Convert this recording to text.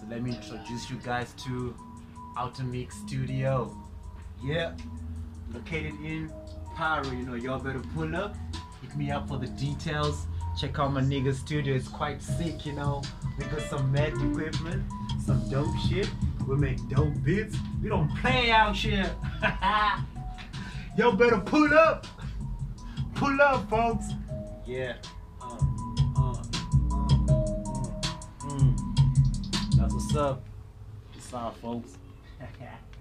let me introduce you guys to Outer Mix Studio. Yeah, located in Pyro. You know, y'all better pull up, hit me up for the details. Check out my nigga studio, it's quite sick, you know. We got some mad equipment, some dope shit. We make dope beats. We don't play out here. Y'all better pull up. Pull up, folks. Yeah. That's what's up. Peace out, folks.